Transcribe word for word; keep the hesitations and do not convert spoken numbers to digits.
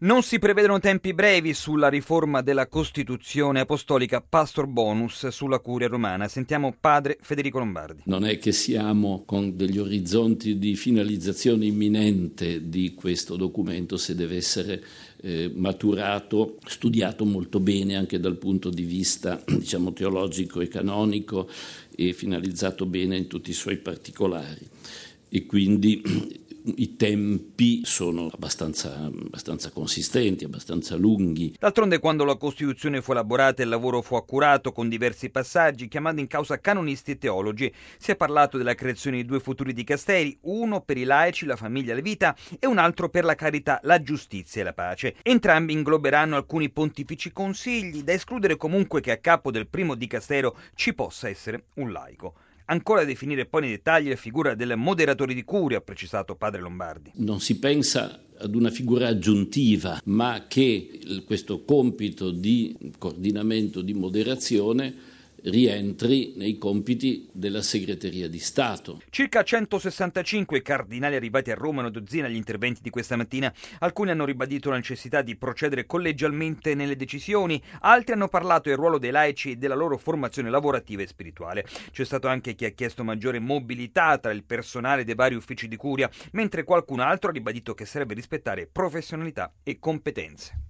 Non si prevedono tempi brevi sulla riforma della Costituzione apostolica Pastor Bonus sulla Curia romana. Sentiamo padre Federico Lombardi. Non è che siamo con degli orizzonti di finalizzazione imminente di questo documento, se deve essere eh, maturato, studiato molto bene anche dal punto di vista, diciamo, teologico e canonico e finalizzato bene in tutti i suoi particolari. E quindi i tempi sono abbastanza, abbastanza consistenti, abbastanza lunghi. D'altronde, quando la Costituzione fu elaborata, il lavoro fu accurato con diversi passaggi, chiamando in causa canonisti e teologi. Si è parlato della creazione di due futuri dicasteri, uno per i laici, la famiglia e la vita, e un altro per la carità, la giustizia e la pace. Entrambi ingloberanno alcuni pontifici consigli, da escludere comunque che a capo del primo dicastero ci possa essere un laico. Ancora da definire poi nei dettagli la figura del moderatore di curia, ha precisato padre Lombardi. Non si pensa ad una figura aggiuntiva, ma che questo compito di coordinamento, di moderazione, rientri nei compiti della segreteria di Stato. Circa centosessantacinque cardinali arrivati a Roma, una dozzina agli interventi di questa mattina. Alcuni hanno ribadito la necessità di procedere collegialmente nelle decisioni, altri hanno parlato del ruolo dei laici e della loro formazione lavorativa e spirituale. C'è stato anche chi ha chiesto maggiore mobilità tra il personale dei vari uffici di curia, mentre qualcun altro ha ribadito che serve rispettare professionalità e competenze.